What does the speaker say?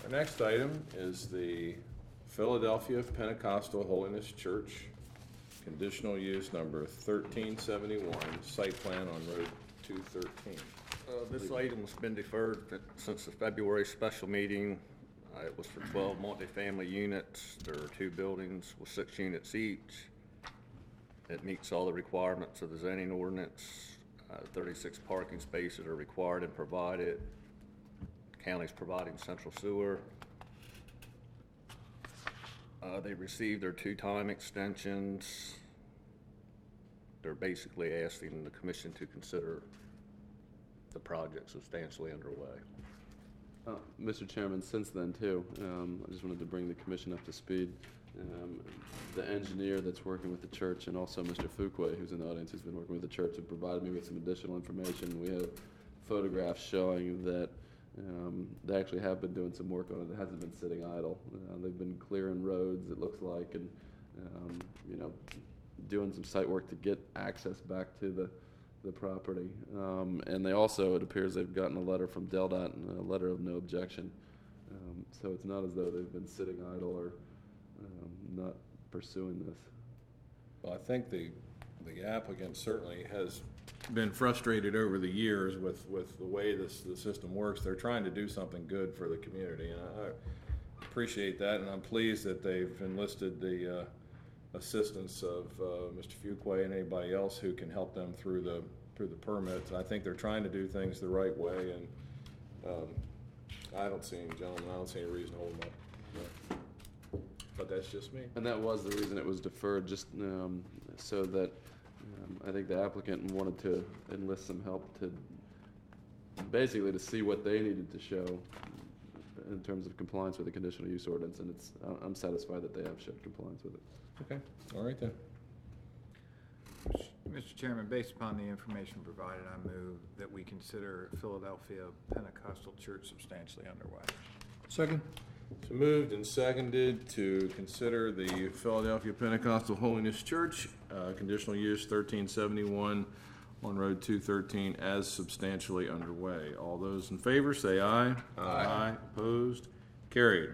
Our next item is the Philadelphia Pentecostal Holiness Church, conditional use number 1371, site plan on Road 213. This item's been deferred since the February special meeting. It was for 12 multifamily units. There are 2 buildings with 6 units each. It meets all the requirements of the zoning ordinance. 36 parking spaces are required and provided. The county's providing central sewer. They received their 2 time extensions. They're basically asking the commission to consider the project substantially underway. Mr. Chairman, since then too, I just wanted to bring the commission up to speed. The engineer that's working with the church and also Mr. Fuqua, who's in the audience, who's been working with the church, have provided me with some additional information. We have photographs showing that they actually have been doing some work on it. It hasn't been sitting idle. They've been clearing roads, it looks like, and doing some site work to get access back to the property. And they also, it appears they've gotten a letter from DelDOT and a letter of no objection. So it's not as though they've been sitting idle or not pursuing this. Well, I think the applicant certainly has been frustrated over the years with the way the system works. They're trying to do something good for the community, and I appreciate that, and I'm pleased that they've enlisted the assistance of Mr. Fuqua and anybody else who can help them through the permits. I think they're trying to do things the right way, and I don't see any reason to hold them up. But that's just me. And that was the reason it was deferred, just so that I think the applicant wanted to enlist some help to basically to see what they needed to show in terms of compliance with the conditional use ordinance, and I'm satisfied that they have showed compliance with it. Okay, all right then. Mr. Chairman, based upon the information provided, I move that we consider Philadelphia Pentecostal Church substantially underway. Second. So moved and seconded to consider the Philadelphia Pentecostal Holiness Church, conditional use 1371 on Road 213 as substantially underway. All those in favor say aye. Aye. Opposed? Carried.